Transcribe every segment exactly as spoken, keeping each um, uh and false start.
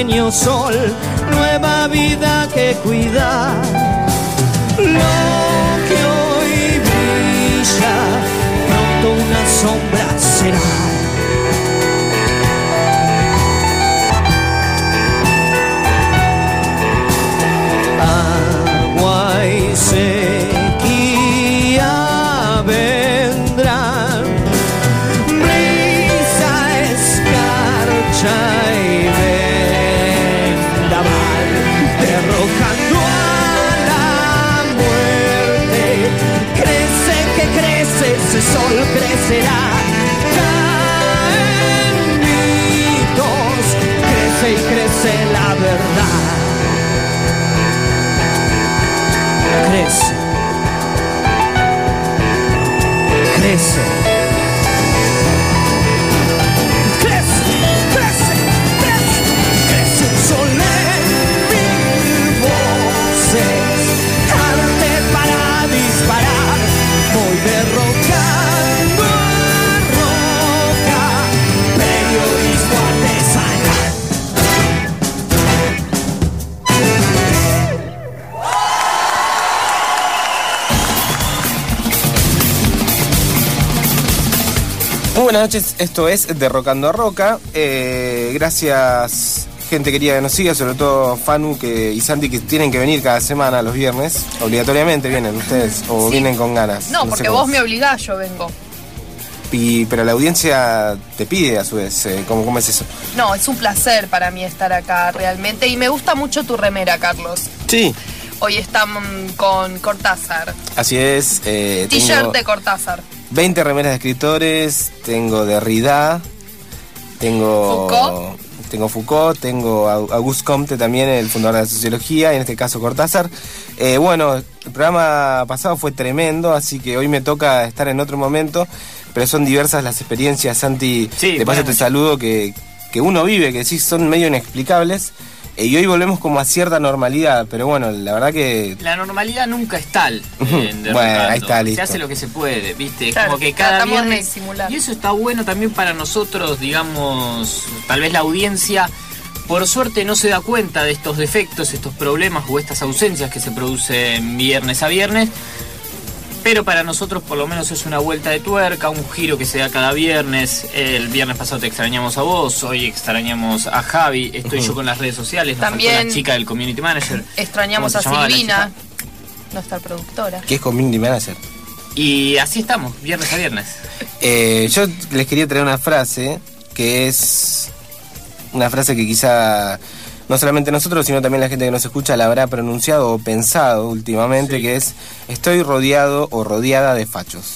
pequeño sol, nueva vida que cuidar. Lo que hoy brilla, pronto una sombra será. Agua y sequía vendrán, brisa, escarcha y vendaval, derrocando a la muerte. Crece que crece, ese sol crecerá. Caen mitos, crece y crece la verdad. Crece, crece, crece, crece, crece, crece un sol en mil voces, arte para disparar, voy derrocando a roca, periodismo artesanal. Muy buenas noches, esto es Derrocando a Roca. Eh, gracias, gente querida que nos sigue, sobre todo Fanu que, y Santi, que tienen que venir cada semana los viernes. Obligatoriamente vienen ustedes, o Sí. vienen con ganas. No, no porque sé vos cómo. me obligás, yo vengo. Y, pero la audiencia te pide a su vez, eh, ¿cómo, ¿cómo es eso? No, es un placer para mí estar acá realmente. Y me gusta mucho tu remera, Carlos. Sí. Hoy están con Cortázar. Así es. Eh, T-shirt tengo de Cortázar. veinte remeras de escritores, tengo Derrida, tengo Foucault. tengo Foucault, tengo a Auguste Comte también, el fundador de la sociología, y en este caso Cortázar. Eh, bueno, el programa pasado fue tremendo, así que hoy me toca estar en otro momento, pero son diversas las experiencias, Santi, Sí, de paso bueno. te saludo, que, que uno vive, que sí son medio inexplicables. Y hoy volvemos como a cierta normalidad, pero bueno, la verdad que... La normalidad nunca es tal. Ujú. en Derrocando. Bueno, ahí está, listo. Se hace lo que se puede, ¿viste? Es Claro, como que cada tratamos de viernes... disimular. Y eso está bueno también para nosotros, digamos, tal vez la audiencia, por suerte no se da cuenta de estos defectos, estos problemas o estas ausencias que se producen viernes a viernes. Pero para nosotros por lo menos es una vuelta de tuerca, un giro que se da cada viernes. El viernes pasado te extrañamos a vos, hoy extrañamos a Javi, estoy Ujú. yo con las redes sociales, nos También faltó la chica del community manager. Extrañamos ¿Cómo a se llamaba la Silvina, chica? nuestra productora. ¿Qué es Community Manager? Y así estamos, viernes a viernes. Eh, yo les quería traer una frase que es una frase que quizá no solamente nosotros, sino también la gente que nos escucha la habrá pronunciado o pensado últimamente, Sí. que es: estoy rodeado o rodeada de fachos.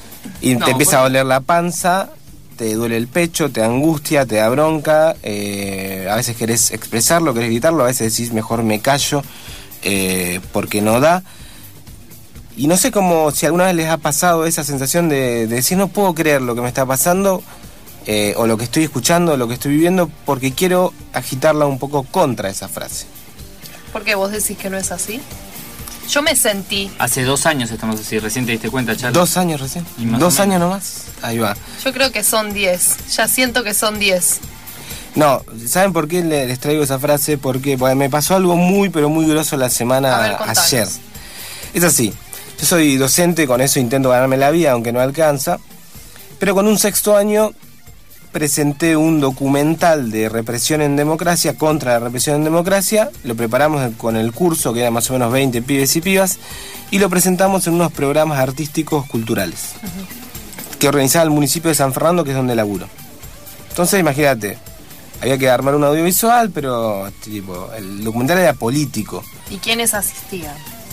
Y No, te empieza bueno. a doler la panza, te duele el pecho, te da angustia, te da bronca, eh, a veces querés expresarlo, querés gritarlo, a veces decís mejor me callo, eh, porque no da. Y no sé cómo, si alguna vez les ha pasado esa sensación de, de decir no puedo creer lo que me está pasando, eh, o lo que estoy escuchando, o lo que estoy viviendo, porque quiero agitarla un poco contra esa frase. ¿Por qué vos decís que no es así? Yo me sentí, Hace dos años estamos así, recién te diste cuenta, Charlie. ¿Dos años recién? Y más ¿Dos o menos. años nomás? Ahí va. yo creo que son diez. Ya siento que son diez. No, ¿saben por qué le- les traigo esa frase? Porque, porque me pasó algo muy, pero muy groso la A semana ver, contanos. ayer. Es así, yo soy docente, con eso intento ganarme la vida, aunque no alcanza, pero con un sexto año presenté un documental de represión en democracia, contra la represión en democracia, lo preparamos con el curso, que era más o menos veinte pibes y pibas, y lo presentamos en unos programas artísticos culturales, que organizaba el municipio de San Fernando, que es donde laburo. Entonces, imagínate, había que armar un audiovisual, pero tipo, el documental era político. ¿Y quiénes asistían?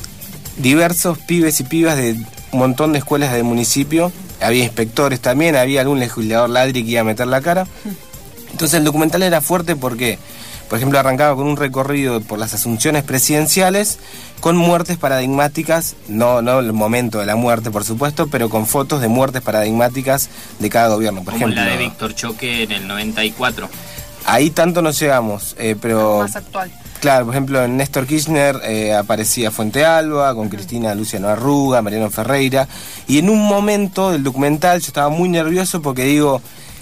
Diversos pibes y pibas de un montón de escuelas del municipio, había inspectores también, había algún legislador ladri que iba a meter la cara. Entonces el documental era fuerte porque, por ejemplo, arrancaba con un recorrido por las asunciones presidenciales con muertes paradigmáticas, no, no el momento de la muerte, por supuesto, pero con fotos de muertes paradigmáticas de cada gobierno. Por Como ejemplo, la de Víctor Choque en el noventa y cuatro. ahí tanto no llegamos, eh, pero... Más actual. Claro, por ejemplo, en Néstor Kirchner eh, aparecía Fuente Alba, con Cristina Luciano Arruga, Mariano Ferreira, y en un momento del documental yo estaba muy nervioso porque digo,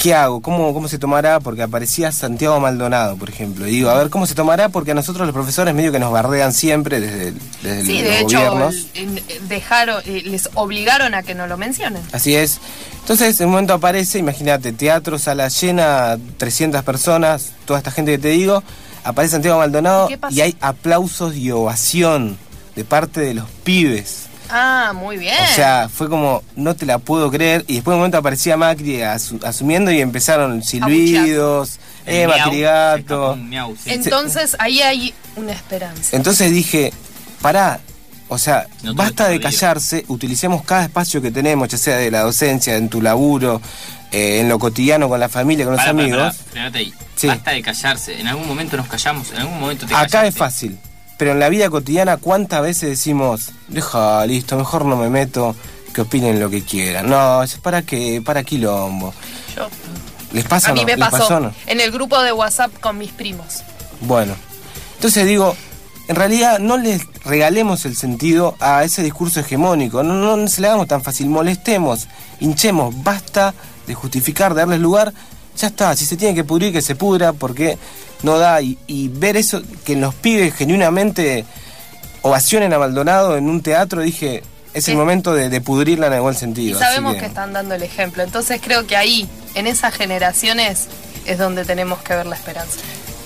¿qué hago? ¿Cómo, ¿Cómo se tomará? Porque aparecía Santiago Maldonado, por ejemplo. Y digo, a ver, ¿cómo se tomará? Porque a nosotros los profesores medio que nos bardean siempre desde, desde sí, los de hecho, gobiernos. dejaron, les obligaron a que no lo mencionen. Así es. Entonces, en un momento aparece, imagínate, teatro, sala llena, trescientas personas, toda esta gente que te digo, aparece Santiago Maldonado y, y hay aplausos y ovación de parte de los pibes. Ah, muy bien. O sea, fue como, no te la puedo creer. Y después de un momento aparecía Macri asu- asumiendo y empezaron silbidos, eh, Macrigato. Sí. Entonces, ahí hay una esperanza. Entonces dije, pará, o sea, no basta de callarse, utilicemos cada espacio que tenemos, ya sea de la docencia, en tu laburo, eh, en lo cotidiano, con la familia, con pará, los pará, amigos. Pará, pará, ahí. Sí. Basta de callarse. En algún momento nos callamos, en algún momento te callaste. Acá es fácil. Pero en la vida cotidiana, ¿cuántas veces decimos, deja, listo, mejor no me meto, que opinen lo que quieran? No, es para qué, para quilombo. Yo, ¿Les pasa a mí no? me ¿Les pasó, pasó, no? en el grupo de WhatsApp con mis primos. Bueno, entonces digo, en realidad no les regalemos el sentido a ese discurso hegemónico, no, no, no se le hagamos tan fácil, molestemos, hinchemos, basta de justificar, de darles lugar, ya está, si se tiene que pudrir, que se pudra, porque no da, y, y ver eso, que en los pibes genuinamente ovacionen a Maldonado en un teatro, dije, es el Sí. momento de, de pudrirla en el buen sentido. Y sabemos así que... que están dando el ejemplo, entonces creo que ahí, en esas generaciones, es donde tenemos que ver la esperanza.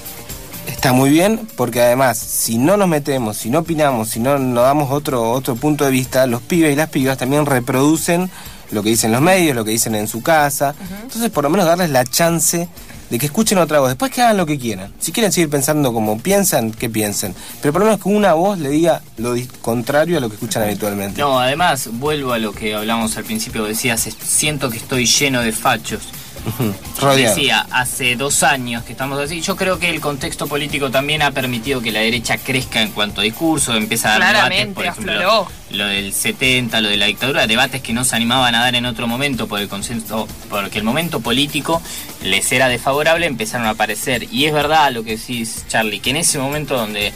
Está muy bien, porque además, si no nos metemos, si no opinamos, si no nos damos otro, otro punto de vista, los pibes y las pibas también reproducen lo que dicen los medios, lo que dicen en su casa. Uh-huh. Entonces, por lo menos darles la chance de que escuchen otra voz. Después que hagan lo que quieran. Si quieren seguir pensando como piensan, que piensen. Pero por lo menos que una voz le diga lo contrario a lo que escuchan habitualmente. No, además, vuelvo a lo que hablamos al principio, decías, siento que estoy lleno de fachos. Rodeado. Decía, hace dos años que estamos así. Yo creo que el contexto político también ha permitido que la derecha crezca en cuanto a discurso, empieza a dar debates, por ejemplo, afloró. lo del setenta, lo de la dictadura, debates que no se animaban a dar en otro momento por el consenso, porque el momento político les era desfavorable, empezaron a aparecer. Y es verdad lo que decís, Charlie, que en ese momento donde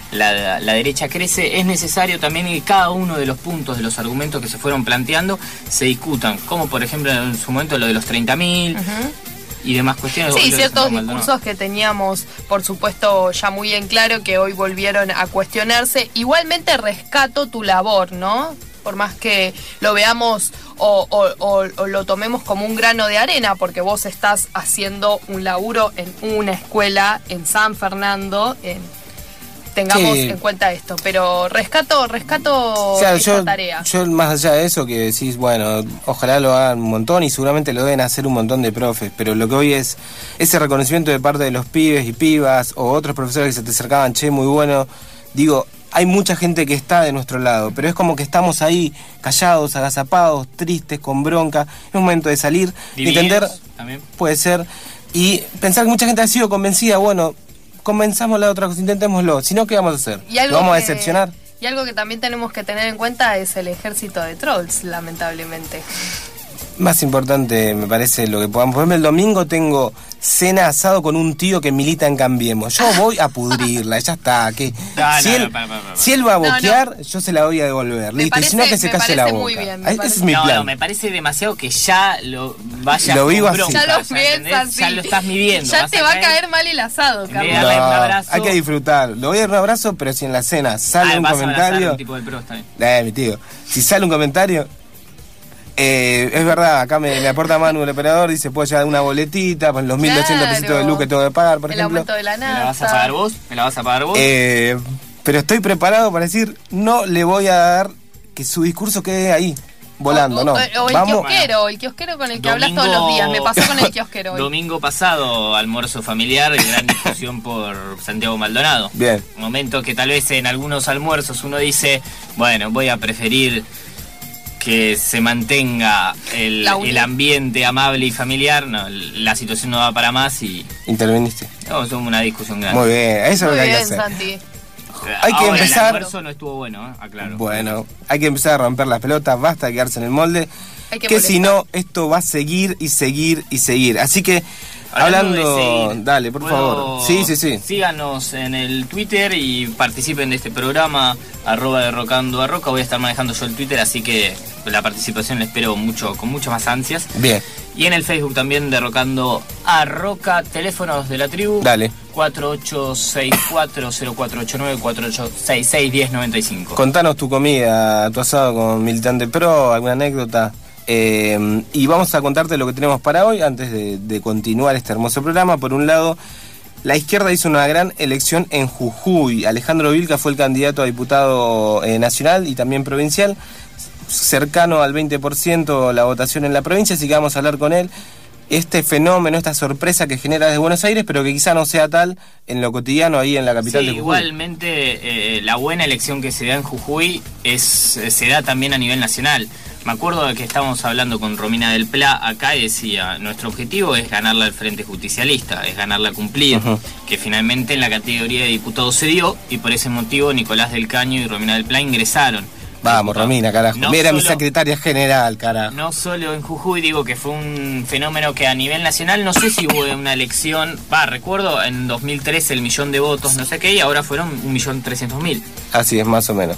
La, la derecha crece, es necesario también que cada uno de los puntos, de los argumentos que se fueron planteando, se discutan, como por ejemplo en su momento lo de los treinta mil uh-huh. y demás cuestiones. Sí, ciertos discursos que teníamos, por supuesto, ya muy en claro, que hoy volvieron a cuestionarse. Igualmente rescato tu labor, ¿no? Por más que lo veamos o, o, o, o lo tomemos como un grano de arena, porque vos estás haciendo un laburo en una escuela en San Fernando, en tengamos sí. en cuenta esto, pero rescato rescato o sea, esta yo, tarea. Yo más allá de eso que decís, bueno, ojalá lo hagan un montón y seguramente lo deben hacer un montón de profes, pero lo que hoy es ese reconocimiento de parte de los pibes y pibas o otros profesores que se te acercaban, che, muy bueno, digo, hay mucha gente que está de nuestro lado, pero es como que estamos ahí callados, agazapados, tristes, con bronca, es un momento de salir, Divididos, entender, también. Puede ser, y pensar que mucha gente ha sido convencida, bueno, comenzamos la otra cosa, intentémoslo, si no, ¿qué vamos a hacer? ¿Lo vamos que, a decepcionar? Y algo que también tenemos que tener en cuenta es el ejército de trolls, lamentablemente. Más importante, me parece, lo que podamos. Por ejemplo, el domingo tengo cena asado con un tío que milita en Cambiemos. Yo voy a pudrirla, ya está. Que no, si, no, él, no, para, para, para. si él va a boquear, no, no. yo se la voy a devolver. Me Listo, parece, y si no, que se calle la boca. Muy bien, Ese es mi no, plan. No, me parece demasiado que ya lo vayas lo vivo con así. bronca, ya lo ya, piensas así. Ya lo estás midiendo. Ya te va a caer mal el asado, Carlos. No, un abrazo. hay que disfrutar. Le voy a dar un abrazo, pero si en la cena sale ah, un vas comentario... A un tipo del pro, está bien. Eh, mi tío. Si sale un comentario... Eh, es verdad, acá me, me aporta Manu, el operador, dice, puedo llevar una boletita, pues los mil doscientos claro. pesitos de luz que tengo que pagar, por el ejemplo. Aumento de la nafta. ¿Me la vas a pagar vos? ¿Me la vas a pagar vos? Eh, pero estoy preparado para decir, no le voy a dar que su discurso quede ahí, volando, o, no. O, o el Vamos. kiosquero, el kiosquero con el que Domingo, hablas todos los días. Me pasó con el kiosquero hoy. Domingo pasado, almuerzo familiar, gran discusión por Santiago Maldonado. Bien. Momento que tal vez en algunos almuerzos uno dice, bueno, voy a preferir que se mantenga el, el ambiente amable y familiar. No, la situación no va para más y... Interveniste. No, es una discusión grande. Muy bien, eso Muy es lo que hay bien, que hacer. Santi. Hay que Ahora, empezar... el almuerzo no estuvo bueno, ¿eh? Aclaro. Bueno, hay que empezar a romper las pelotas, basta de quedarse en el molde, Hay que, que molestar. si no, esto va a seguir y seguir y seguir. Así que, hablando... hablando de dale, por favor. Sí, sí, sí. Síganos en el Twitter y participen de este programa, arroba derrocando a Roca. Voy a estar manejando yo el Twitter, así que la participación la espero mucho, con muchas más ansias. Bien. Y en el Facebook también Derrocando a Roca, teléfonos de la tribu. Dale. cuatro ocho seis cuatro cero cuatro ocho nueve, cuatro ocho seis seis uno cero nueve cinco. Contanos tu comida, tu asado con Militante Pro, alguna anécdota. Eh, y vamos a contarte lo que tenemos para hoy antes de, de continuar este hermoso programa. Por un lado, la izquierda hizo una gran elección en Jujuy. Alejandro Vilca fue el candidato a diputado eh, nacional y también provincial, cercano al veinte por ciento la votación en la provincia, así que vamos a hablar con él. Este fenómeno, esta sorpresa que genera desde Buenos Aires, pero que quizá no sea tal en lo cotidiano ahí en la capital sí, de Jujuy. Igualmente, eh, la buena elección que se da en Jujuy es se da también a nivel nacional. Me acuerdo de que estábamos hablando con Romina del Pla acá y decía, nuestro objetivo es ganarla al Frente Justicialista, es ganarla a cumplir, uh-huh. que finalmente en la categoría de diputados se dio y por ese motivo Nicolás del Caño y Romina del Pla ingresaron. Vamos, Romina, carajo. No Mira solo, mi secretaria general, carajo. No solo en Jujuy, digo que fue un fenómeno que a nivel nacional, no sé si hubo una elección, va, recuerdo en dos mil trece el millón de votos, no sé qué, y ahora fueron un millón trescientos mil. Así es, más o menos.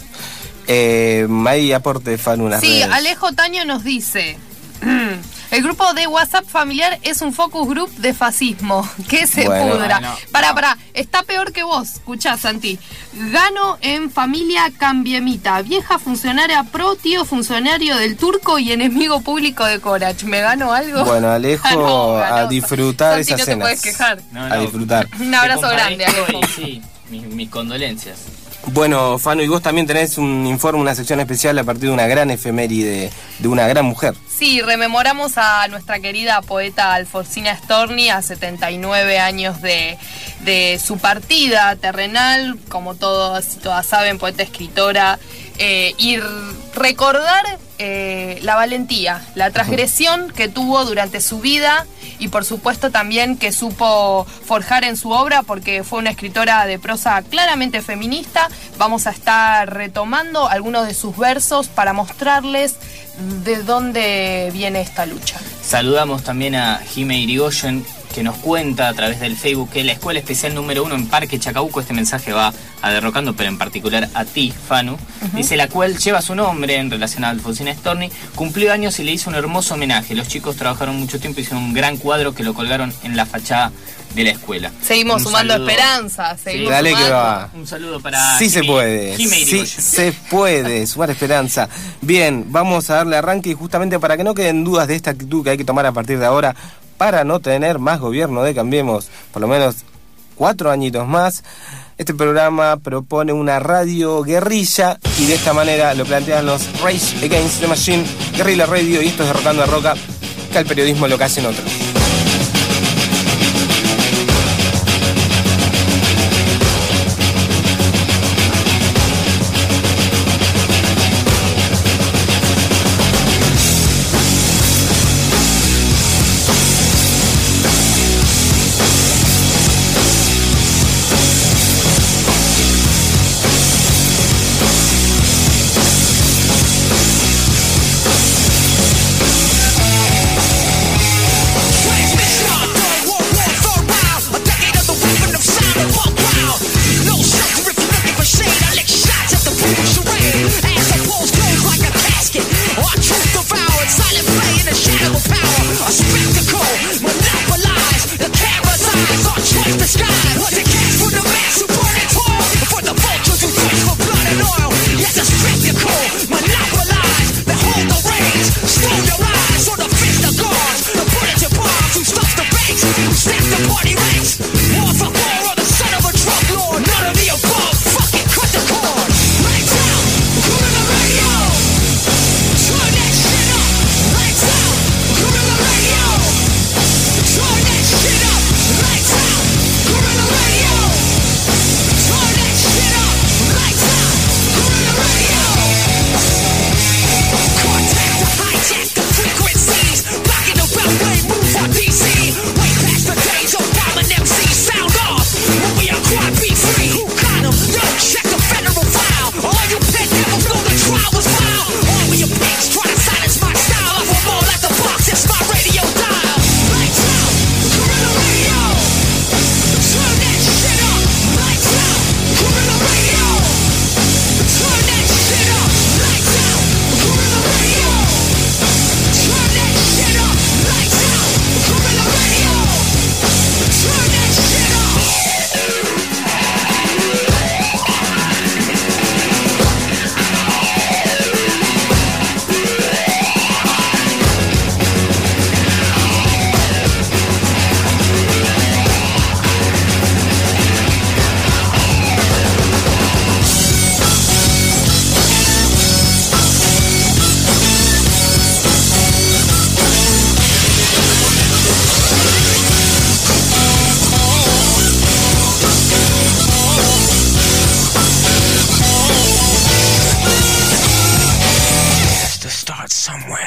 Eh, hay aporte, Fanu, unas Sí, redes. Alejo Taño nos dice... El grupo de WhatsApp familiar es un focus group de fascismo. Que se bueno, pudra. Bueno, pará, no. pará. Está peor que vos. Escuchá, Santi. Gano en familia cambiemita. Vieja funcionaria pro, tío funcionario del turco y enemigo público de Corach. ¿Me gano algo? Bueno, Alejo, Ganó, ganó. a disfrutar Santi, esas no te cenas. puedes quejar. No, no, a disfrutar. Un abrazo grande, Alejo. Y, sí, mis, mis condolencias. Bueno, Fanu, y vos también tenés un informe, una sección especial a partir de una gran efeméride, de una gran mujer. Sí, rememoramos a nuestra querida poeta Alfonsina Storni a setenta y nueve años de, de su partida terrenal, como todos y todas saben, poeta, escritora, eh, y recordar eh, la valentía, la transgresión que tuvo durante su vida y por supuesto también que supo forjar en su obra porque fue una escritora de prosa claramente feminista. Vamos a estar retomando algunos de sus versos para mostrarles de dónde viene esta lucha. Saludamos también a Jime Irigoyen, que nos cuenta a través del Facebook que la escuela especial número uno en Parque Chacabuco, este mensaje va a Derrocando, pero en particular a ti, Fanu, uh-huh. dice, la cual lleva su nombre en relación a Alfonsina Storni, cumplió años y le hizo un hermoso homenaje. Los chicos trabajaron mucho tiempo y hicieron un gran cuadro que lo colgaron en la fachada de la escuela. Seguimos un sumando saludo. esperanza, seguimos sí, dale sumando. que va. Un saludo para Sí Jime, se puede, Jime sí Irigoyen. se puede, sumar esperanza. Bien, vamos a darle arranque y justamente para que no queden dudas de esta actitud que hay que tomar a partir de ahora, para no tener más gobierno de Cambiemos, por lo menos cuatro añitos más, este programa propone una radio guerrilla y de esta manera lo plantean los Rage Against the Machine, Guerrilla Radio, y esto es Derrocando a Roca, que el periodismo lo que hacen otros. We'll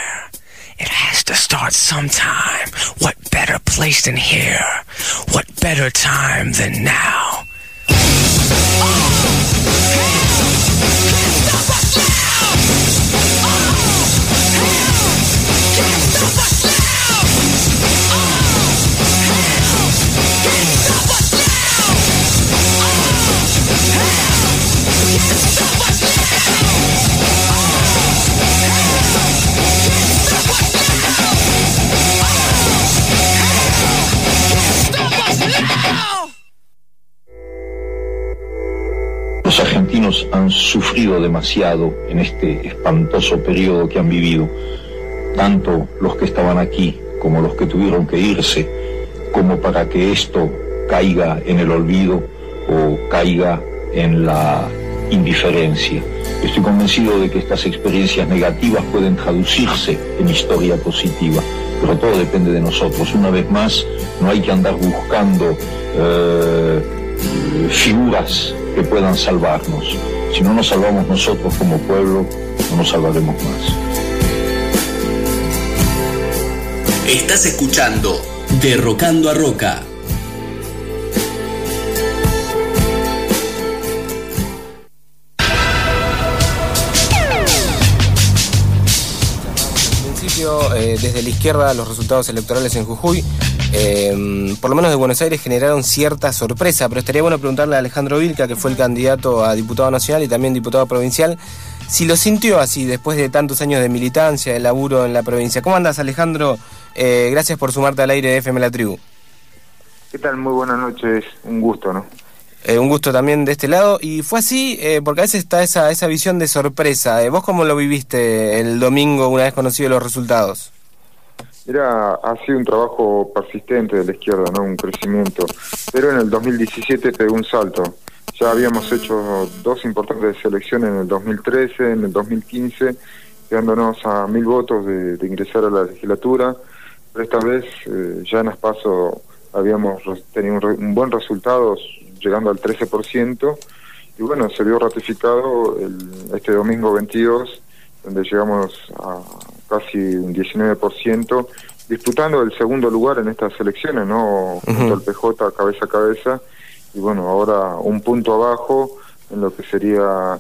It has to start sometime. What better place than here? What better time than now? Los argentinos han sufrido demasiado en este espantoso periodo que han vivido, tanto los que estaban aquí como los que tuvieron que irse, como para que esto caiga en el olvido o caiga en la indiferencia. Estoy convencido de que estas experiencias negativas pueden traducirse en historia positiva, pero todo depende de nosotros. Una vez más, no hay que andar buscando eh, figuras que puedan salvarnos. Si no nos salvamos nosotros como pueblo, no nos salvaremos más. Estás escuchando Derrocando a Roca. Eh, desde la izquierda los resultados electorales en Jujuy, eh, por lo menos de Buenos Aires, generaron cierta sorpresa, pero estaría bueno preguntarle a Alejandro Vilca, que fue el candidato a diputado nacional y también diputado provincial, si lo sintió así después de tantos años de militancia, de laburo en la provincia. ¿Cómo andas, Alejandro? Eh, gracias por sumarte al aire de F M La Tribu. ¿Qué tal? Muy buenas noches, un gusto, ¿no? Eh, un gusto también de este lado, y fue así, eh, porque a veces está esa, esa visión de sorpresa. Eh, ¿Vos cómo lo viviste el domingo una vez conocidos los resultados? Era, ha sido un trabajo persistente de la izquierda, ¿no? Un crecimiento, pero en el dos mil diecisiete pegó un salto. Ya habíamos hecho dos importantes elecciones en el dos mil trece, en el dos mil quince, quedándonos a mil votos de, de ingresar a la legislatura, pero esta vez eh, ya en las PASO habíamos tenido un, un buen resultado, llegando al trece por ciento, y bueno, se vio ratificado el, este domingo veintidós, donde llegamos a casi un diecinueve por ciento, disputando el segundo lugar en estas elecciones, ¿no? Junto uh-huh. al P J, cabeza a cabeza, y bueno, ahora un punto abajo en lo que sería,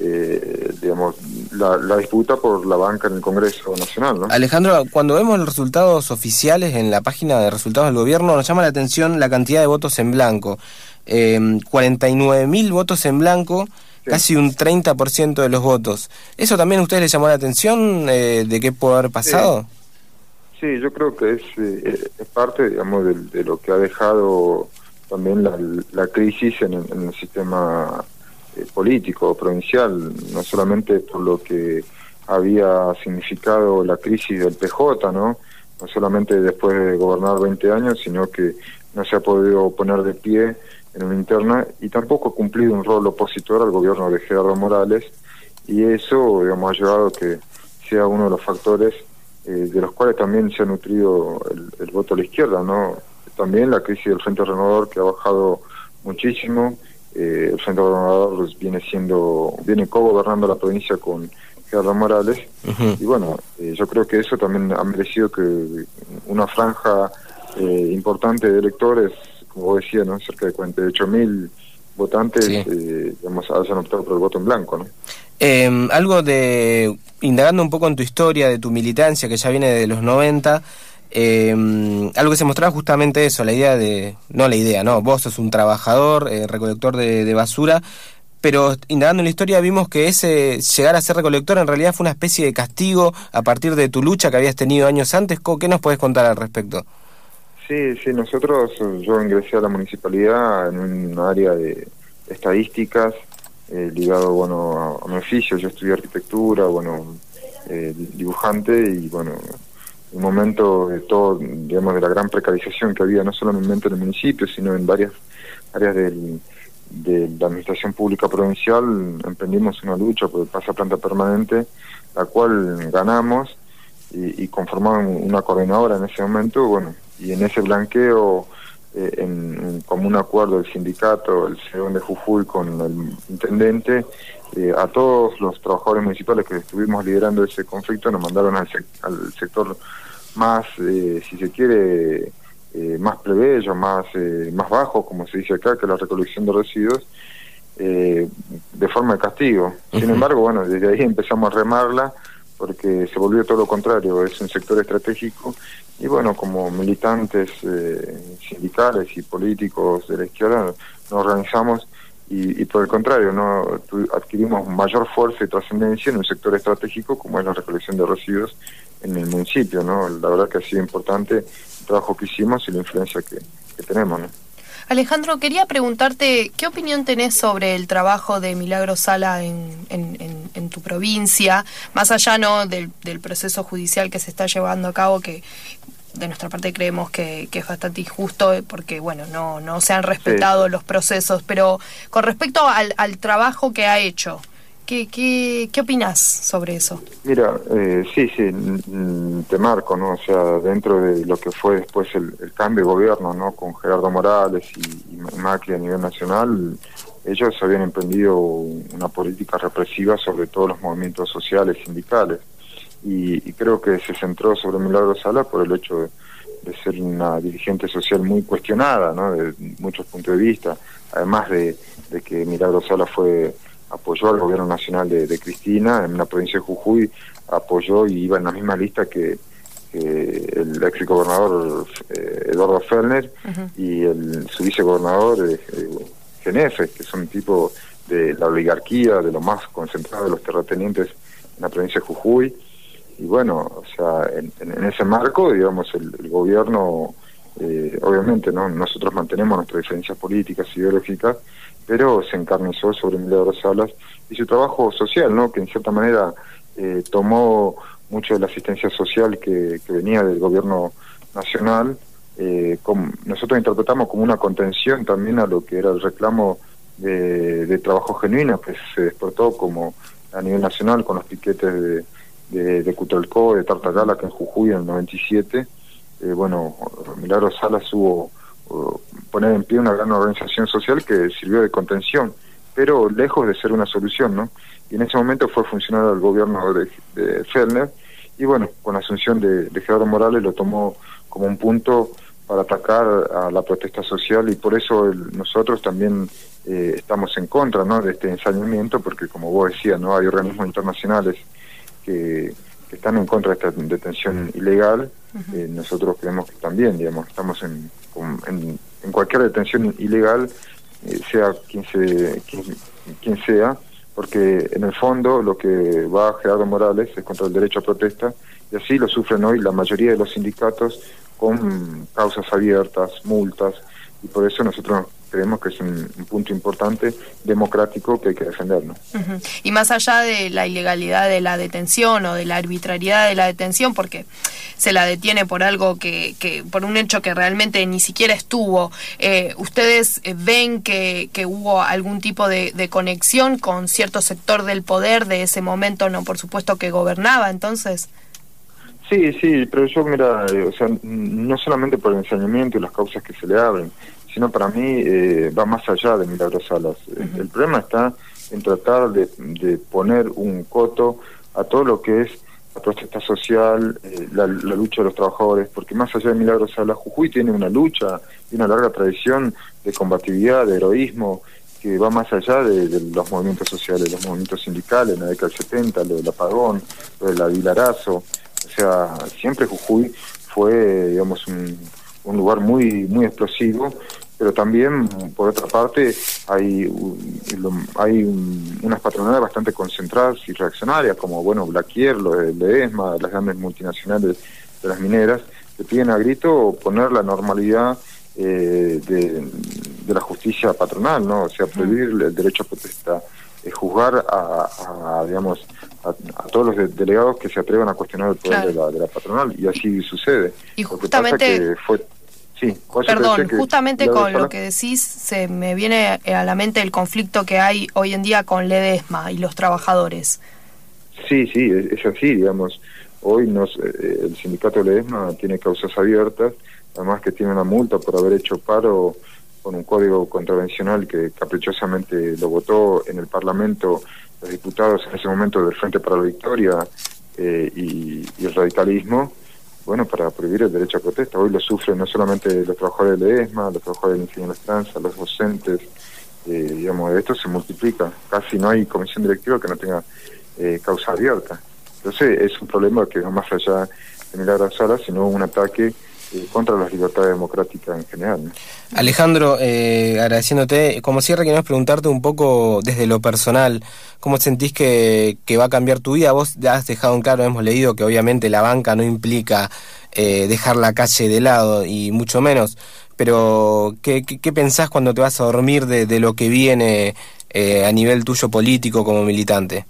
eh, digamos, la, la disputa por la banca en el Congreso Nacional, ¿no? Alejandro, cuando vemos los resultados oficiales en la página de resultados del gobierno, nos llama la atención la cantidad de votos en blanco. Eh, cuarenta y nueve mil votos en blanco, sí. Casi un treinta por ciento de los votos. ¿Eso también a ustedes les llamó la atención eh, de qué puede haber pasado? Sí, sí, yo creo que es, eh, es parte, digamos, de, de lo que ha dejado también la, la crisis en el, en el sistema eh, político provincial, no solamente por lo que había significado la crisis del P J, ¿no? No solamente después de gobernar veinte años, sino que no se ha podido poner de pie en una interna y tampoco ha cumplido un rol opositor al gobierno de Gerardo Morales, y eso, digamos, ha llevado a que sea uno de los factores eh, de los cuales también se ha nutrido el, el voto a la izquierda, ¿no? También la crisis del Frente Renovador, que ha bajado muchísimo. Eh, el Frente Renovador viene siendo, viene co-gobernando la provincia con Gerardo Morales, uh-huh. y bueno, eh, yo creo que eso también ha merecido que una franja eh, importante de electores, como vos decías, ¿no? Cerca de cuarenta y ocho mil votantes, sí. eh, digamos, hayan optado por el voto en blanco, ¿no? Eh, algo de, indagando un poco en tu historia, de tu militancia, que ya viene de los noventa, eh, algo que se mostraba justamente eso, la idea de, no la idea, no, vos sos un trabajador, eh, recolector de, de basura, pero indagando en la historia vimos que ese llegar a ser recolector en realidad fue una especie de castigo a partir de tu lucha que habías tenido años antes. ¿Qué nos puedes contar al respecto? Sí, sí, nosotros, yo ingresé a la municipalidad en un área de estadísticas, eh, ligado, bueno, a, a mi oficio. Yo estudié arquitectura, bueno, eh, dibujante, y bueno, un momento de todo, digamos, de la gran precarización que había, no solamente en el municipio, sino en varias áreas del, de la administración pública provincial. Emprendimos una lucha por el pase a planta permanente, la cual ganamos, y, y conformamos una coordinadora en ese momento, bueno, y en ese blanqueo, eh, en, en común acuerdo del sindicato, el C E O de Jujuy con el intendente, eh, a todos los trabajadores municipales que estuvimos liderando ese conflicto nos mandaron al, sec al sector más, eh, si se quiere, eh, más plebeyo, más, eh, más bajo, como se dice acá, que la recolección de residuos, eh, de forma de castigo. Uh-huh. Sin embargo, bueno, desde ahí empezamos a remarla, porque se volvió todo lo contrario, es un sector estratégico, y bueno, como militantes eh, sindicales y políticos de la izquierda nos organizamos y, y por el contrario, no tu, adquirimos mayor fuerza y trascendencia en un sector estratégico como es la recolección de residuos en el municipio, ¿no? La verdad que ha sido importante el trabajo que hicimos y la influencia que, que tenemos, ¿no? Alejandro, quería preguntarte, ¿qué opinión tenés sobre el trabajo de Milagro Sala en, en, en, en tu provincia, más allá no del, del proceso judicial que se está llevando a cabo, que de nuestra parte creemos que, que es bastante injusto porque bueno no no se han respetado sí. los procesos, pero con respecto al, al trabajo que ha hecho, ¿qué, qué, qué opinás sobre eso? Mira, eh, sí, sí, te marco, ¿no? O sea, dentro de lo que fue después el, el cambio de gobierno, ¿no? Con Gerardo Morales y, y Macri a nivel nacional, ellos habían emprendido una política represiva sobre todos los movimientos sociales, sindicales. Y, y creo que se centró sobre Milagro Sala por el hecho de, de ser una dirigente social muy cuestionada, ¿no? De muchos puntos de vista, además de, de que Milagro Sala fue apoyó al gobierno nacional de, de Cristina en la provincia de Jujuy, apoyó y iba en la misma lista que, que el ex gobernador eh, Eduardo Fellner uh-huh. y el su vicegobernador eh, eh, Genefe, que son tipo de la oligarquía, de lo más concentrado de los terratenientes en la provincia de Jujuy. Y bueno, o sea, en, en ese marco, digamos, el, el gobierno, eh, obviamente, ¿no? Nosotros mantenemos nuestras diferencias políticas, ideológicas, pero se encarnizó sobre Milagro Salas y su trabajo social, ¿no? Que en cierta manera eh, tomó mucho de la asistencia social que, que venía del gobierno nacional. Eh, como, nosotros interpretamos como una contención también a lo que era el reclamo de, de trabajo genuino, que se despertó como a nivel nacional con los piquetes de de, de Cutralcó, de Tartagala, que en Jujuy en el noventa y siete, eh, bueno, Milagro Salas hubo uh, poner en pie una gran organización social que sirvió de contención, pero lejos de ser una solución, ¿no? Y en ese momento fue funcionario del gobierno de, de Fellner, y bueno, con la asunción de, de Gerardo Morales lo tomó como un punto para atacar a la protesta social, y por eso el, nosotros también eh, estamos en contra, ¿no?, de este ensañamiento, porque como vos decías, ¿no?, hay organismos internacionales que, que están en contra de esta detención ilegal. Uh-huh. eh, nosotros creemos que también, digamos, estamos en, en, en cualquier detención ilegal, eh, sea quien, se, quien, quien sea, porque en el fondo lo que va a Gerardo Morales es contra el derecho a protesta, y así lo sufren hoy la mayoría de los sindicatos con causas abiertas, multas, y por eso nosotros creemos que es un, un punto importante, democrático, que hay que defenderlo. Uh-huh. Y más allá de la ilegalidad de la detención o de la arbitrariedad de la detención, porque se la detiene por algo que, que por un hecho que realmente ni siquiera estuvo, eh, ¿ustedes ven que, que hubo algún tipo de, de conexión con cierto sector del poder de ese momento, no por supuesto que gobernaba entonces? Sí, sí, pero yo, mira, eh, o sea, no solamente por el ensañamiento y las causas que se le abren, sino para mí eh, va más allá de Milagro Salas. Uh-huh. El problema está en tratar de, de poner un coto a todo lo que es la protesta social, eh, la, la lucha de los trabajadores, porque más allá de Milagro Salas, Jujuy tiene una lucha y una larga tradición de combatividad, de heroísmo, que va más allá de, de los movimientos sociales, los movimientos sindicales, en la década del setenta, lo del apagón, lo del Aguilarazo. O sea, siempre Jujuy fue, digamos, un, un lugar muy muy explosivo, pero también, por otra parte, hay hay un, unas patronales bastante concentradas y reaccionarias, como, bueno, Blaquier, lo de Ledesma, las grandes multinacionales de las mineras, que piden a grito poner la normalidad eh, de, de la justicia patronal, ¿no? O sea, prohibir el derecho a protesta, eh, juzgar a, a digamos, a, a todos los de, delegados que se atrevan a cuestionar el poder, claro, de, la, de la patronal, y así sucede. Y justamente... Lo que pasa que fue, sí, perdón, justamente con lo que decís se me viene a la mente el conflicto que hay hoy en día con Ledesma y los trabajadores. Sí, sí, es, es así, digamos. Hoy nos, eh, el sindicato de Ledesma tiene causas abiertas, además que tiene una multa por haber hecho paro con un código contravencional que caprichosamente lo votó en el Parlamento los diputados en ese momento del Frente para la Victoria eh, y, y el radicalismo, bueno, para prohibir el derecho a protesta. Hoy lo sufren no solamente los trabajadores de ESMA, los trabajadores del Ingenio de la Esperanza, los docentes, eh, digamos, esto se multiplica. Casi no hay comisión directiva que no tenga eh, causa abierta. Entonces es un problema que va más allá de Milagro Sala, sino un ataque eh, contra las libertades democráticas en general, ¿no? Alejandro, eh, agradeciéndote, como cierre queremos preguntarte un poco desde lo personal, ¿cómo sentís que, que va a cambiar tu vida? Vos ya has dejado en claro, hemos leído que obviamente la banca no implica eh, dejar la calle de lado y mucho menos, pero ¿qué, qué, qué pensás cuando te vas a dormir de, de lo que viene eh, a nivel tuyo político como militante?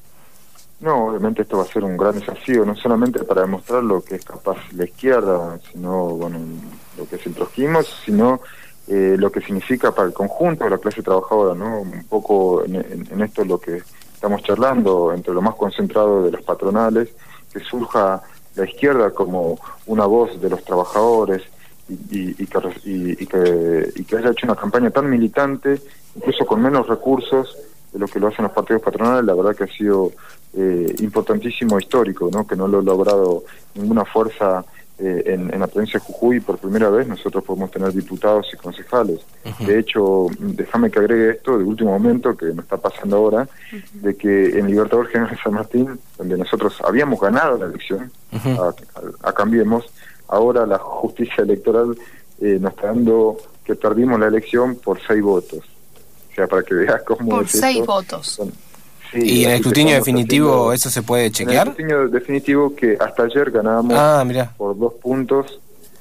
No, obviamente esto va a ser un gran desafío, no solamente para demostrar lo que es capaz la izquierda, sino, bueno, lo que es el trotskismo, sino eh, lo que significa para el conjunto de la clase trabajadora, ¿no? Un poco en, en, en esto es lo que estamos charlando, entre lo más concentrado de los patronales, que surja la izquierda como una voz de los trabajadores y, y, y, que, y, y, que, y que haya hecho una campaña tan militante, incluso con menos recursos de lo que lo hacen los partidos patronales. La verdad que ha sido eh, importantísimo, histórico, ¿no? Que no lo ha logrado ninguna fuerza eh, en, en la provincia de Jujuy. Por primera vez nosotros podemos tener diputados y concejales. Uh-huh. De hecho, déjame que agregue esto de último momento, que me está pasando ahora, uh-huh. de que en Libertador General San Martín, donde nosotros habíamos ganado la elección, uh-huh. a, a, a Cambiemos, ahora la justicia electoral eh, nos está dando que perdimos la elección por seis votos. O sea, para que veas cómo... Por es seis esto. votos. Son, sí, ¿Y en el escrutinio definitivo haciendo, eso se puede chequear? En el escrutinio definitivo, que hasta ayer ganábamos ah, mirá. por dos puntos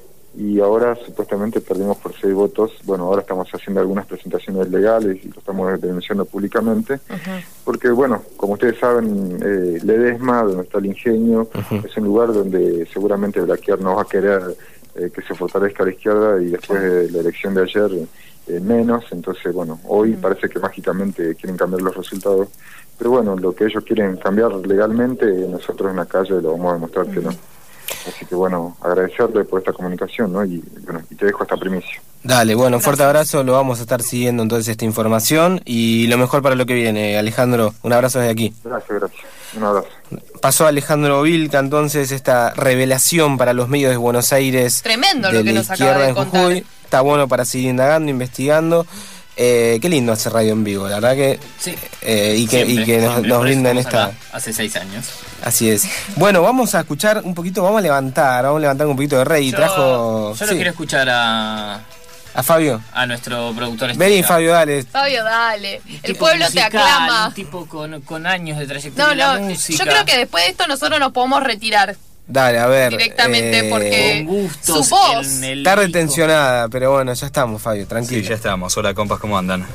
y ahora supuestamente perdimos por seis votos. Bueno, ahora estamos haciendo algunas presentaciones legales y lo estamos denunciando públicamente, uh-huh. porque, bueno, como ustedes saben, eh, Ledesma, donde está el ingenio, uh-huh. es un lugar donde seguramente Blaquier no va a querer eh, que se fortalezca a la izquierda, y después de la elección de ayer... Eh, menos, entonces bueno, hoy uh-huh. parece que mágicamente quieren cambiar los resultados, pero bueno, lo que ellos quieren cambiar legalmente, nosotros en la calle lo vamos a demostrar uh-huh. que no. Así que bueno, agradecerle por esta comunicación, ¿no? Y bueno, y te dejo esta primicia. Dale, bueno, un fuerte abrazo, lo vamos a estar siguiendo entonces esta información y lo mejor para lo que viene. Alejandro, un abrazo desde aquí. Gracias, gracias. Un abrazo. Pasó Alejandro Vilca entonces esta revelación para los medios de Buenos Aires. Tremendo de lo que la nos acaba de en contar. Jujuy. Está bueno para seguir indagando, investigando. Eh, qué lindo hacer radio en vivo, la verdad que... Sí. Eh, y que, Siempre, y que nos, nos brindan esta... Hace seis años. Así es. Bueno, vamos a escuchar un poquito, vamos a levantar, vamos a levantar un poquito de rey. Yo, trajo... yo sí. lo quiero escuchar a... ¿A Fabio? A nuestro productor. Vení, Fabio, dale. Fabio, dale. Un El pueblo musical, te aclama. Un tipo con, con años de trayectoria No, en la no, música. yo creo que después de esto nosotros nos podemos retirar. Dale, a ver. Directamente, eh, porque con gustos su voz en el está disco. retencionada, pero bueno, ya estamos, Fabio, tranquilo. Sí, ya estamos. Hola, compas, ¿cómo andan?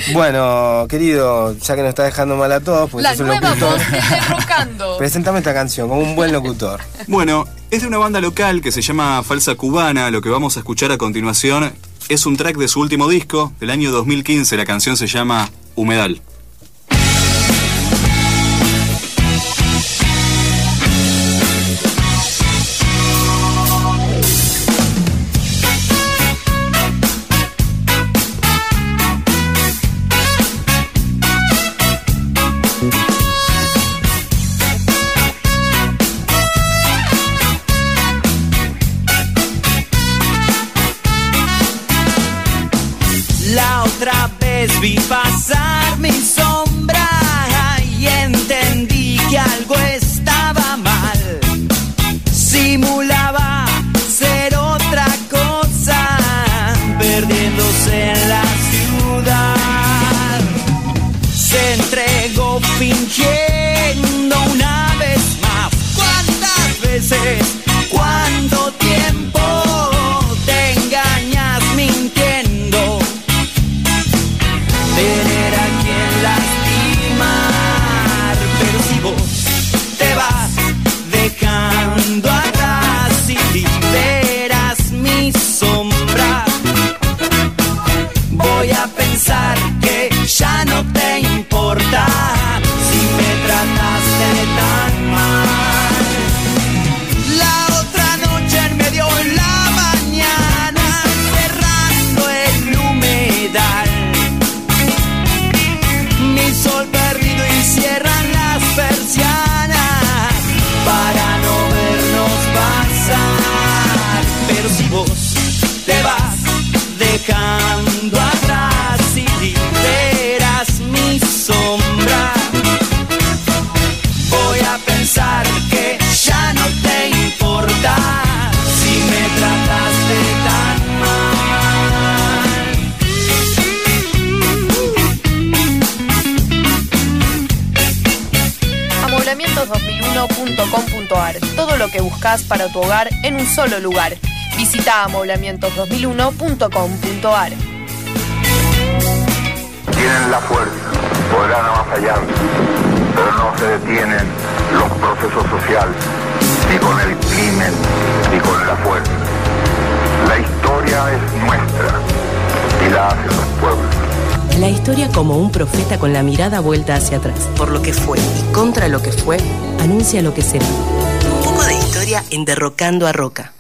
Bueno, querido, ya que nos está dejando mal a todos, pues la sos un nueva locutor. voz de Derrocando. Preséntame esta canción como un buen locutor. Bueno, es de una banda local que se llama Falsa Cubana. Lo que vamos a escuchar a continuación es un track de su último disco, del año dos mil quince. La canción se llama Humedal. La otra vez vi pasar mi sombra y entendí que algo estaba mal. Simulaba ser otra cosa, perdiéndose en la ciudad. Se entregó fingiendo una vez más. ¿Cuántas veces? ¿Cuánto tiempo te engañas mintiendo? Tener a quien lastimar, pero si vos te vas dejando atrás y liberas mi sombra, voy a pensar que ya no te importa si me trataste tan mal. La punto com punto ar. Todo lo que buscas para tu hogar en un solo lugar. Visita amoblamientos dos mil uno punto com punto ar. Tienen la fuerza, podrán avasallar, pero no se detienen los procesos sociales, ni con el crimen, ni con la fuerza. La historia es nuestra y la hacen los pueblos. La historia como un profeta con la mirada vuelta hacia atrás. Por lo que fue y contra lo que fue, anuncia lo que será. Un poco de historia en Derrocando a Roca.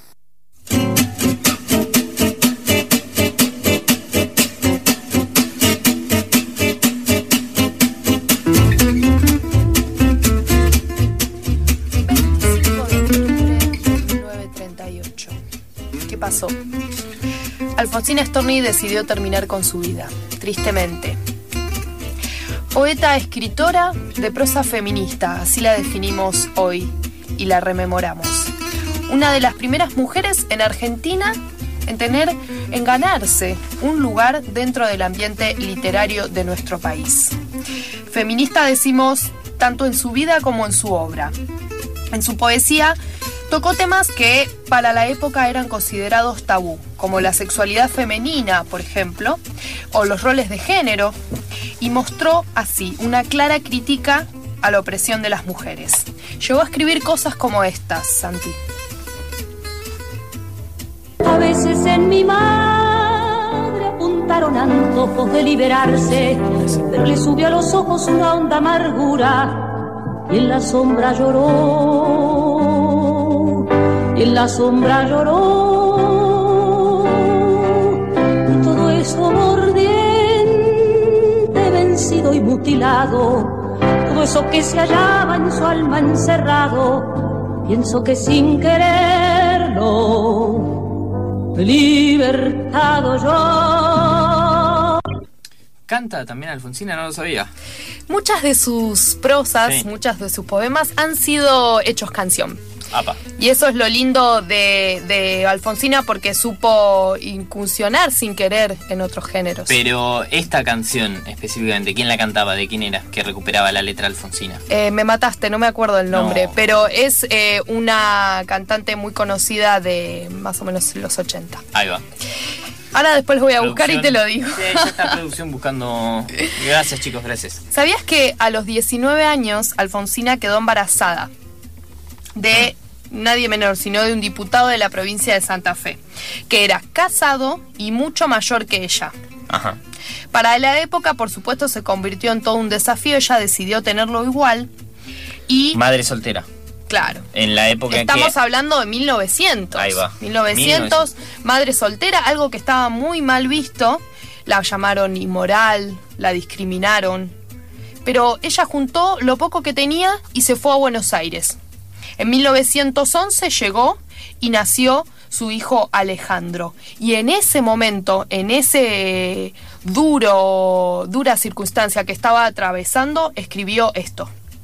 ¿Qué pasó? Alfonsina Storni decidió terminar con su vida, tristemente. Poeta, escritora de prosa feminista, así la definimos hoy y la rememoramos. Una de las primeras mujeres en Argentina en tener, en ganarse un lugar dentro del ambiente literario de nuestro país. Feminista decimos tanto en su vida como en su obra. En su poesía tocó temas que para la época eran considerados tabú, como la sexualidad femenina, por ejemplo, o los roles de género, y mostró así una clara crítica a la opresión de las mujeres. Llegó a escribir cosas como estas, Santi. A veces en mi madre apuntaron antojos de liberarse, pero le subió a los ojos una honda amargura y en la sombra lloró, y en la sombra lloró. Y todo eso mordiente, vencido y mutilado, todo eso que se hallaba en su alma encerrado, pienso que sin quererlo libertado yo. ¿Canta también Alfonsina? No lo sabía. Muchas de sus prosas, Sí. muchas de sus poemas han sido hechos canción. Apa. Y eso es lo lindo de, de Alfonsina, porque supo incursionar sin querer en otros géneros. Pero esta canción específicamente, ¿quién la cantaba? ¿De quién era que recuperaba la letra Alfonsina? Eh, me mataste, no me acuerdo el nombre, No. pero es eh, una cantante muy conocida de más o menos los ochenta. Ahí va. Ahora después lo voy a buscar y te lo digo. Sí, ya está producción buscando. Gracias, chicos, gracias. ¿Sabías que a los diecinueve años Alfonsina quedó embarazada de nadie menor, sino de un diputado de la provincia de Santa Fe, que era casado y mucho mayor que ella? Ajá. Para la época, por supuesto, se convirtió en todo un desafío. Ella decidió tenerlo igual y... Madre soltera. Claro. En la época en que... Estamos hablando de mil novecientos. Ahí va. mil novecientos, madre soltera, algo que estaba muy mal visto. La llamaron inmoral, la discriminaron. Pero ella juntó lo poco que tenía y se fue a Buenos Aires. En mil novecientos once llegó y nació su hijo Alejandro. Y en ese momento, en ese duro, dura circunstancia que estaba atravesando, escribió esto.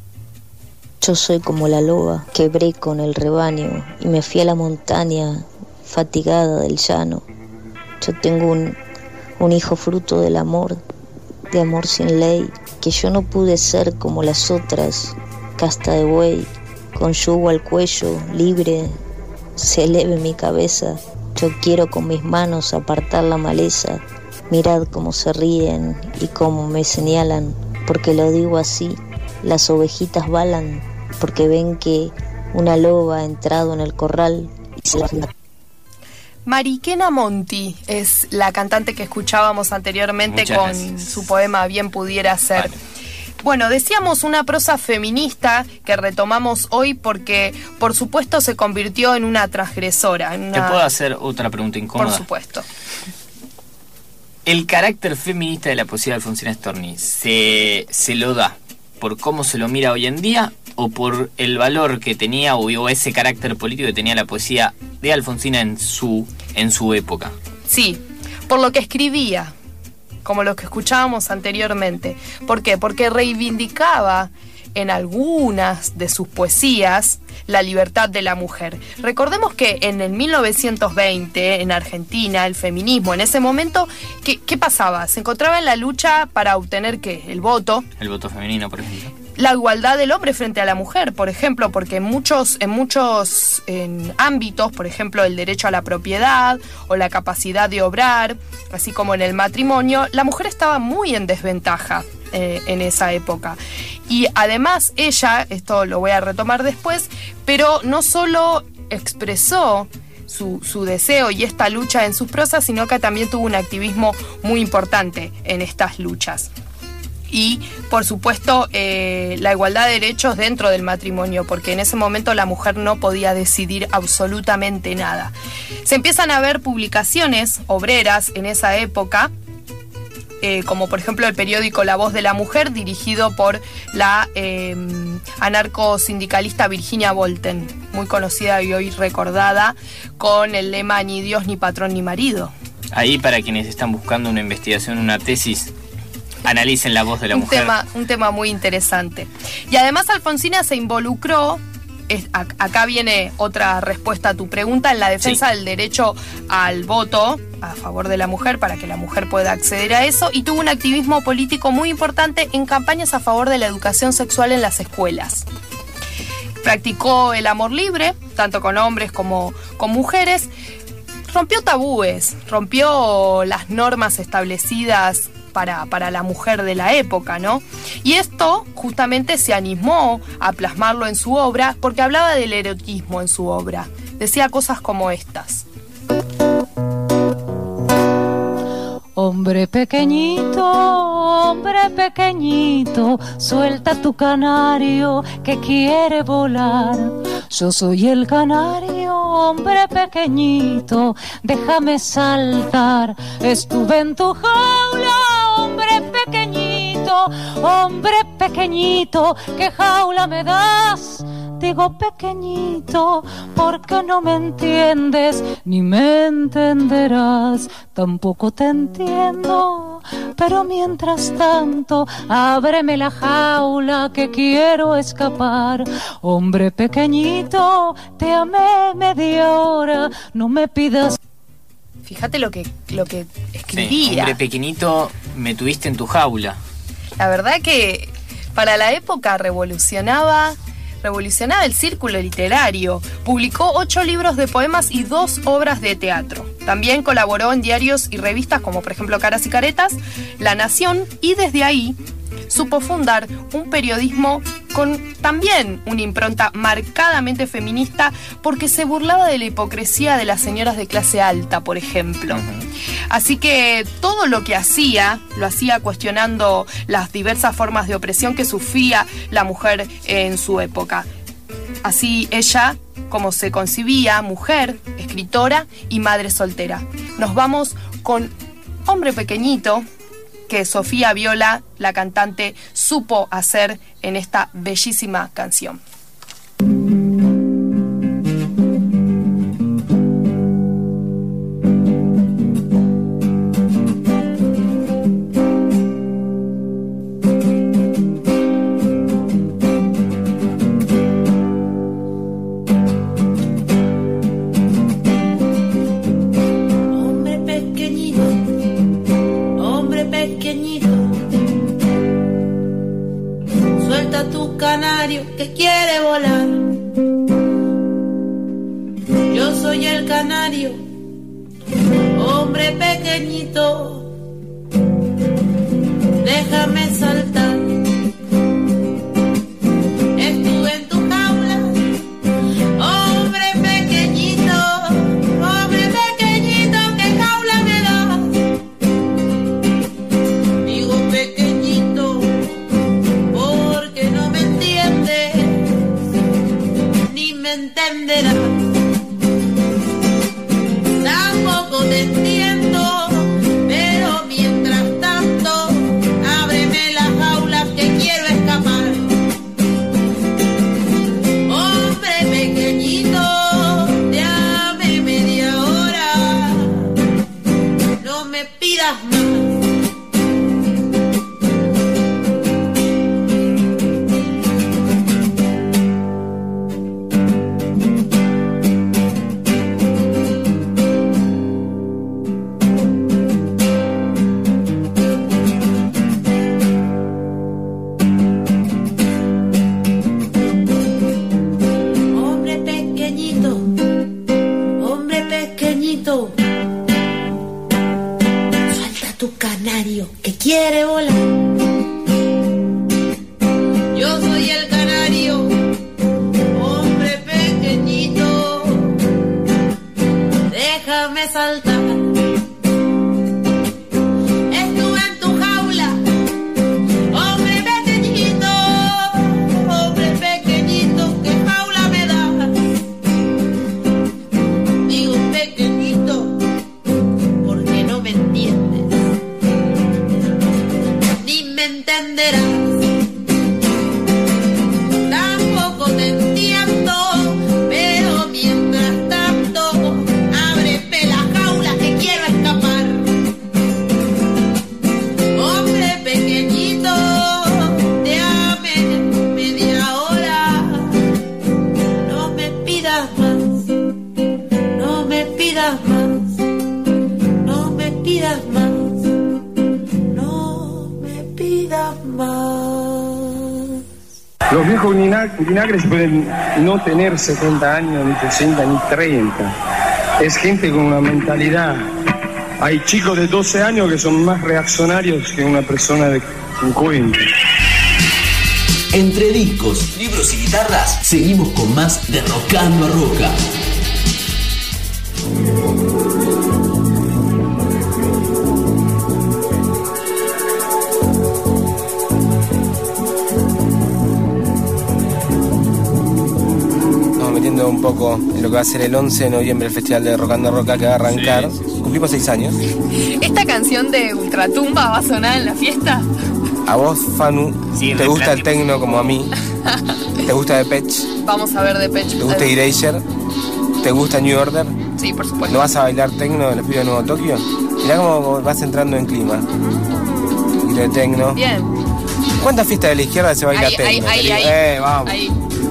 Yo soy como la loba, quebré con el rebaño y me fui a la montaña, fatigada del llano. Yo tengo un, un hijo fruto del amor, de amor sin ley, que yo no pude ser como las otras, casta de buey, con yugo al cuello, libre, se eleve mi cabeza. Yo quiero con mis manos apartar la maleza. Mirad cómo se ríen y cómo me señalan, porque lo digo así, las ovejitas balan, porque ven que una loba ha entrado en el corral y se la... Mariquena Monti es la cantante que escuchábamos anteriormente. Muchas con gracias. su poema Bien pudiera ser. Vale. Bueno, decíamos una prosa feminista que retomamos hoy porque, por supuesto, se convirtió en una transgresora. En ¿Te una... puedo hacer otra pregunta incómoda? Por supuesto. ¿El carácter feminista de la poesía de Alfonsina Storni se, se lo da por cómo se lo mira hoy en día o por el valor que tenía o, o ese carácter político que tenía la poesía de Alfonsina en su, en su época? Sí, por lo que escribía, como lo que escuchábamos anteriormente. ¿Por qué? Porque reivindicaba en algunas de sus poesías la libertad de la mujer. Recordemos que en el mil novecientos veinte, en Argentina, el feminismo, en ese momento, ¿qué, qué pasaba? Se encontraba en la lucha para obtener, ¿qué? El voto. El voto femenino, por ejemplo. la igualdad del hombre frente a la mujer, por ejemplo, porque en muchos, en muchos en ámbitos, por ejemplo, el derecho a la propiedad o la capacidad de obrar, así como en el matrimonio, la mujer estaba muy en desventaja eh, en esa época. Y además ella, esto lo voy a retomar después, pero no solo expresó Su, su deseo y esta lucha en sus prosas, sino que también tuvo un activismo muy importante en estas luchas. Y, por supuesto, eh, la igualdad de derechos dentro del matrimonio, porque en ese momento la mujer no podía decidir absolutamente nada. Se empiezan a ver publicaciones obreras en esa época, eh, como por ejemplo el periódico La Voz de la Mujer, dirigido por la eh, anarcosindicalista Virginia Bolten, muy conocida y hoy recordada, con el lema "Ni Dios, ni patrón, ni marido". Ahí, para quienes están buscando una investigación, una tesis, analicen La Voz de la un Mujer. Tema, un tema muy interesante. Y además Alfonsina se involucró, es, a, acá viene otra respuesta a tu pregunta, en la defensa sí. del derecho al voto a favor de la mujer, para que la mujer pueda acceder a eso, y tuvo un activismo político muy importante en campañas a favor de la educación sexual en las escuelas. Practicó el amor libre, tanto con hombres como con mujeres, rompió tabúes, rompió las normas establecidas Para, para la mujer de la época, ¿no? Y esto justamente se animó a plasmarlo en su obra porque hablaba del erotismo en su obra. Decía cosas como estas. Hombre pequeñito, hombre pequeñito, suelta tu canario que quiere volar. Yo soy el canario, hombre pequeñito, déjame saltar. Estuve en tu jaula, hombre pequeñito, hombre pequeñito, ¿qué jaula me das? Digo pequeñito, porque no me entiendes, ni me entenderás, tampoco te entiendo, pero mientras tanto, ábreme la jaula que quiero escapar. Hombre pequeñito, te amé media hora, no me pidas... Fíjate lo que, lo que escribía. Sí, hombre pequeñito, me tuviste en tu jaula. La verdad que para la época revolucionaba... revolucionaba el círculo literario. Publicó ocho libros de poemas y dos obras de teatro. También colaboró en diarios y revistas como por ejemplo Caras y Caretas, La Nación, y desde ahí supo fundar un periodismo con también una impronta marcadamente feminista, porque se burlaba de la hipocresía de las señoras de clase alta, por ejemplo. Uh-huh. Así que todo lo que hacía, lo hacía cuestionando las diversas formas de opresión que sufría la mujer en su época. Así ella, como se concibía, mujer, escritora y madre soltera. Nos vamos con Hombre Pequeñito, que Sofía Viola, la cantante, supo hacer en esta bellísima canción. Que quiere volar. Yo soy el canario, hombre pequeñito, déjame saltar. Estuve en tu jaula, hombre pequeñito, hombre pequeñito, ¿qué jaula me das? Digo pequeñito porque no me entiendes, ni me entenderás. Tampoco te entiendo, pero mientras tanto, ábreme la jaula canario que quiere volar. Yo soy el canario, hombre pequeñito, déjame saltar. Estuve en tu jaula, hombre pequeñito, hombre pequeñito, ¿qué jaula me das? Digo pequeñito, porque no me entiendes, ni me entenderás. Tampoco te entiendo, pero mientras tanto, ábreme la jaula que quiero escapar. Hombre pequeñito, te amé media hora. No me pidas más, no me pidas más, no me pidas más, no me pidas más. Los viejos vinag- vinagres pueden no tener setenta años, ni sesenta, ni treinta. Es gente con una mentalidad. Hay chicos de doce años que son más reaccionarios que una persona de cincuenta. Entre discos, libros y guitarras, seguimos con más de Rocando a Roca. Estamos metiendo un poco en lo que va a ser el once de noviembre el Festival de Rocando a Roca, que va a arrancar. Sí, sí, sí. Cumplimos seis años. ¿Esta canción de Ultratumba va a sonar en la fiesta? A vos, Fanu, Sí, te gusta el replanteemos. tecno como a mí. ¿Te gusta Depeche? Vamos a ver de pecho. ¿Te gusta Erasure? ¿Te gusta New Order? Sí, por supuesto. ¿No vas a bailar tecno en los pibes de Nuevo Tokio? Mirá cómo vas entrando en clima. Un poquito de tecno. Bien. ¿Cuántas fiestas de la izquierda se baila Ahí, ahí, tecno? ahí, ahí. Eh, vamos. Ahí.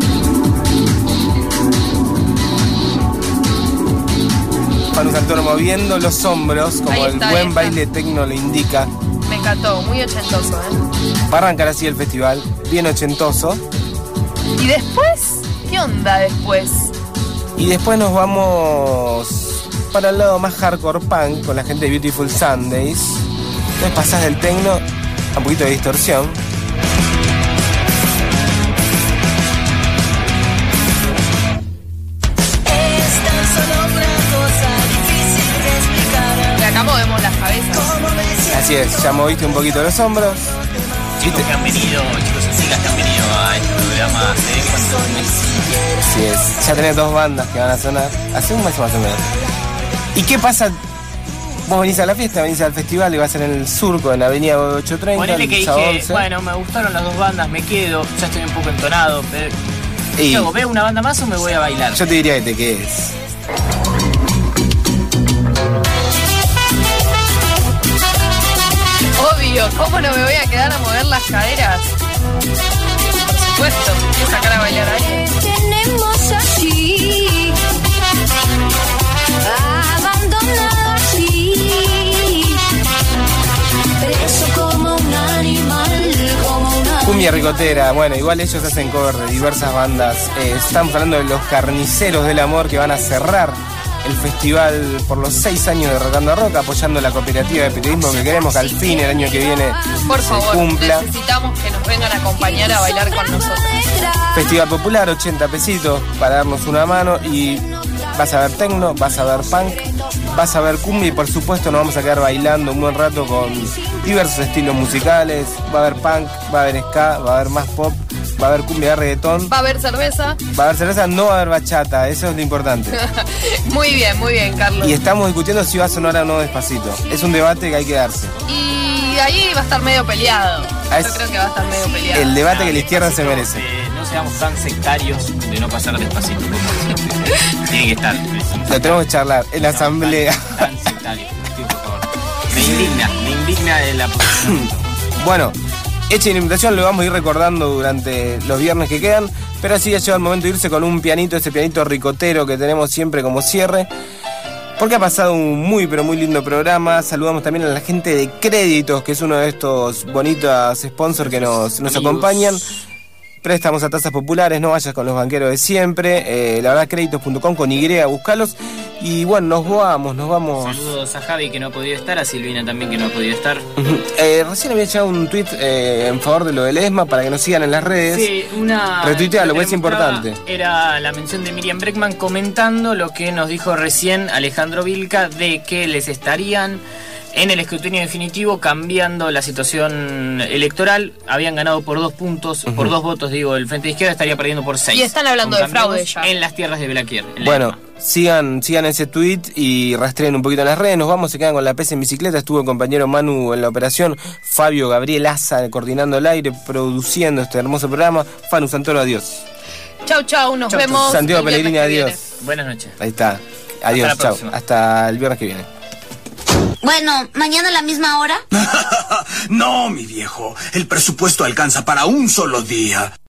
Manu Santoro moviendo los hombros, como Ahí el está, ahí buen está. baile tecno le indica. Me encantó, muy ochentoso, ¿eh? Va a arrancar así el festival, bien ochentoso. ¿Y después? ¿Qué onda después? Y después nos vamos para el lado más hardcore punk con la gente de Beautiful Sundays. Entonces pasás del tecno a un poquito de distorsión. Es tan solo una cosa difícil de explicar. Y acá movemos las cabezas. Así es, ya moviste un poquito los hombros. Chicos que han venido, chicos y chicas que han venido a este programa hace cuántos meses. Así es, ya tenés dos bandas que van a sonar. Hace un mes más o menos. ¿Y qué pasa? Vos venís a la fiesta, venís al festival y va a ser en el Surco, en la avenida ochocientos treinta, Ponele que el sábado dije, once. bueno, me gustaron las dos bandas, me quedo, ya estoy un poco entonado, pero... Y- ¿Qué hago? ¿Veo una banda más o me voy a bailar? Yo te diría que te quedes. Obvio, ¿cómo no me voy a quedar a mover las caderas? Por supuesto, quiero sacar a bailar ahí. Tenemos así, abandonado así, preso como un animal, como una... Cumbia ricotera, bueno, igual ellos hacen cover de diversas bandas. Eh, estamos hablando de los Carniceros del Amor que van a cerrar el festival por los seis años de Rocando a Roca, apoyando la cooperativa de periodismo que queremos que al fin el año que viene Por se favor, cumpla. necesitamos que nos vengan a acompañar a bailar con nosotros. Festival popular, ochenta pesitos para darnos una mano y vas a ver tecno, vas a ver punk, vas a ver cumbia y por supuesto nos vamos a quedar bailando un buen rato con diversos estilos musicales. Va a haber punk, va a haber ska, va a haber más pop, va a haber cumbia de reggaetón, Va a haber cerveza. va a haber cerveza, no va a haber bachata, eso es lo importante. Muy bien, muy bien, Carlos. Y estamos discutiendo si va a sonar o no Despacito. Es un debate que hay que darse. Y ahí va a estar medio peleado. Ah, Yo es- creo que va a estar medio peleado. El debate que la izquierda se merece. Eh, no seamos tan sectarios de no pasar despacito. Tiene que estar. Lo tenemos que charlar en la asamblea. Tan sectario, sí, por favor. Me indigna, me indigna de la posición. Bueno, hecha la invitación, lo vamos a ir recordando durante los viernes que quedan, pero así ya llega el momento de irse con un pianito, ese pianito ricotero que tenemos siempre como cierre, porque ha pasado un muy pero muy lindo programa. Saludamos también a la gente de Créditos, que es uno de estos bonitos sponsors que nos, nos acompañan. Préstamos a tasas populares, no vayas con los banqueros de siempre. Eh, la verdad, créditos punto com con Y, buscalos. Y bueno, nos vamos, nos vamos. Saludos a Javi que no ha podido estar, a Silvina también que no ha podido estar. eh, recién había llegado un tuit eh, en favor de lo del ESMA para que nos sigan en las redes. Sí, una... Retuitealo, lo que es importante. Era la mención de Miriam Breckman comentando lo que nos dijo recién Alejandro Vilca de que les estarían en el escrutinio definitivo cambiando la situación electoral. Habían ganado por dos puntos, uh-huh. por dos votos, digo, el Frente de Izquierda estaría perdiendo por seis. Y están hablando de fraude ya. En las tierras de Belaquier. Bueno, sigan, sigan ese tweet y rastreen un poquito en las redes. Nos vamos, se quedan con la P C en bicicleta. Estuvo el compañero Manu en la operación, Fabio Gabriel Asa coordinando el aire, produciendo este hermoso programa. Fanu Santoro, adiós. Chau, chau, nos chau, vemos. Santiago Pellegrini, adiós. Viene. Buenas noches. Ahí está. Adiós, chau. Hasta el viernes que viene. Bueno, ¿mañana a la misma hora? No, mi viejo. El presupuesto alcanza para un solo día.